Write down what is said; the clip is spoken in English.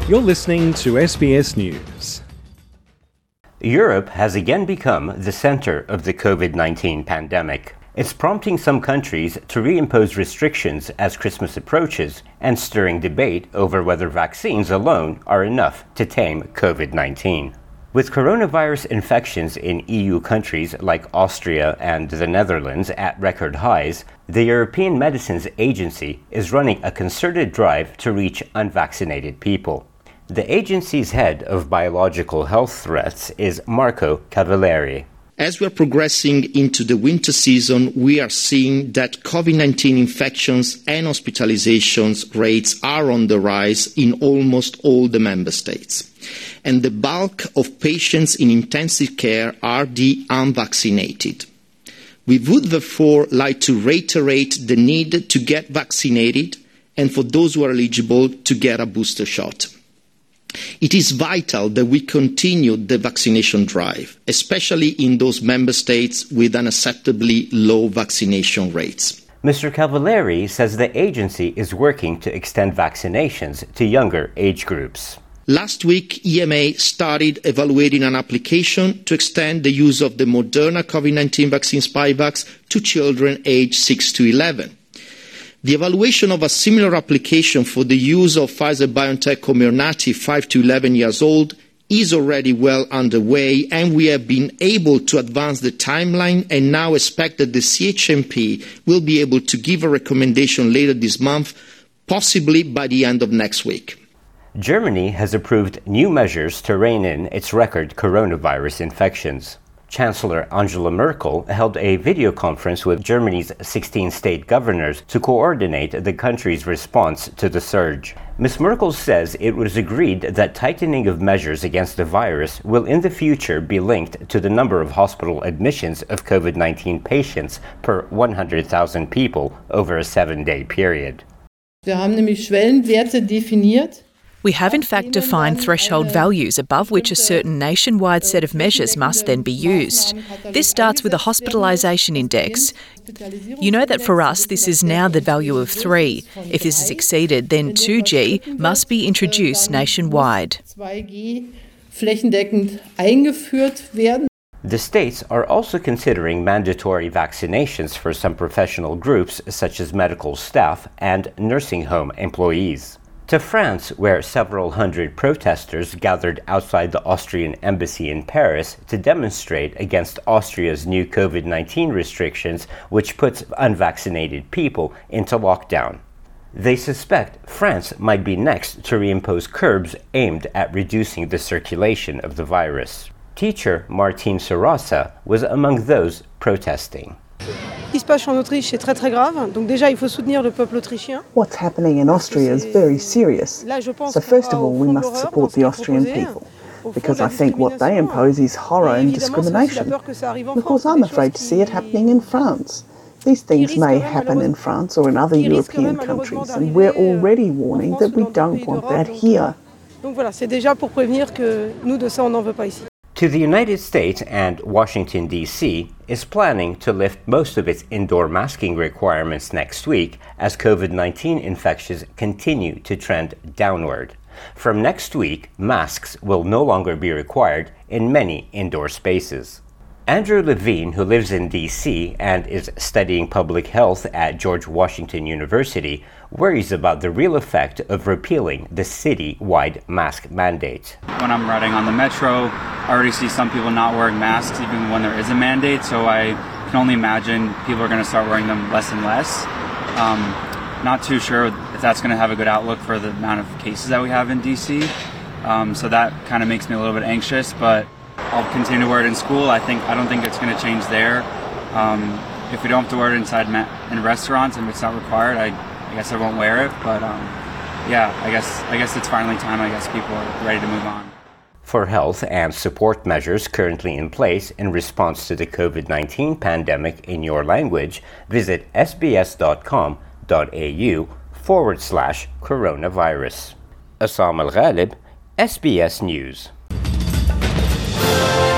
You're listening to SBS News. Europe has again become the center of the COVID-19 pandemic. It's prompting some countries to reimpose restrictions as Christmas approaches and stirring debate over whether vaccines alone are enough to tame COVID-19. With coronavirus infections in EU countries like Austria and the Netherlands at record highs, the European Medicines Agency is running a concerted drive to reach unvaccinated people. The agency's head of biological health threats is Marco Cavalieri. As we're progressing into the winter season, we are seeing that COVID-19 infections and hospitalizations rates are on the rise in almost all the member states. And the bulk of patients in intensive care are the unvaccinated. We would therefore like to reiterate the need to get vaccinated and for those who are eligible to get a booster shot. It is vital that we continue the vaccination drive, especially in those member states with unacceptably low vaccination rates. Mr. Cavalieri says the agency is working to extend vaccinations to younger age groups. Last week, EMA started evaluating an application to extend the use of the Moderna COVID-19 vaccine Spikevax to children aged 6 to 11. The evaluation of a similar application for the use of Pfizer-BioNTech Comirnaty 5 to 11 years old is already well underway, and we have been able to advance the timeline and now expect that the CHMP will be able to give a recommendation later this month, possibly by the end of next week. Germany has approved new measures to rein in its record coronavirus infections. Chancellor Angela Merkel held a video conference with Germany's 16 state governors to coordinate the country's response to the surge. Ms. Merkel says it was agreed that tightening of measures against the virus will in the future be linked to the number of hospital admissions of COVID-19 patients per 100,000 people over a 7-day period. Wir haben nämlich Schwellenwerte definiert. We have in fact defined threshold values above which a certain nationwide set of measures must then be used. This starts with a hospitalisation index. You know that for us this is now the value of 3. If this is exceeded, then 2G must be introduced nationwide. 2G flächendeckend eingeführt werden. The states are also considering mandatory vaccinations for some professional groups such as medical staff and nursing home employees. To France, where several hundred protesters gathered outside the Austrian embassy in Paris to demonstrate against Austria's new COVID-19 restrictions, which puts unvaccinated people into lockdown. They suspect France might be next to reimpose curbs aimed at reducing the circulation of the virus. Teacher Martine Sarasa was among those protesting. Ce qui se passe en Autriche, c'est très très grave. Donc déjà, il faut soutenir le peuple autrichien. What's happening in Austria is very serious. So first of all, we must support the Austrian people, because I think what they impose is horror and discrimination. Of course, I'm afraid to see it happening in France. These things may happen in France or in other European countries, and we're already warning that we don't want that here. Donc voilà, c'est déjà pour prévenir que nous de ça on n'en veut pas ici. To the United States and Washington, D.C. is planning to lift most of its indoor masking requirements next week as COVID-19 infections continue to trend downward. From next week, masks will no longer be required in many indoor spaces. Andrew Levine, who lives in D.C. and is studying public health at George Washington University, worries about the real effect of repealing the city-wide mask mandate. When I'm riding on the metro, I already see some people not wearing masks even when there is a mandate, so I can only imagine people are going to start wearing them less and less. Not too sure if that's going to have a good outlook for the amount of cases that we have in DC, so that kind of makes me a little bit anxious, but I'll continue to wear it in school. I don't think it's going to change there. If we don't have to wear it inside in restaurants and if it's not required, I guess I won't wear it. But yeah, I guess it's finally time. I guess people are ready to move on. For health and support measures currently in place in response to the COVID-19 pandemic in your language, visit sbs.com.au/coronavirus. Assam Al-Ghalib, SBS News.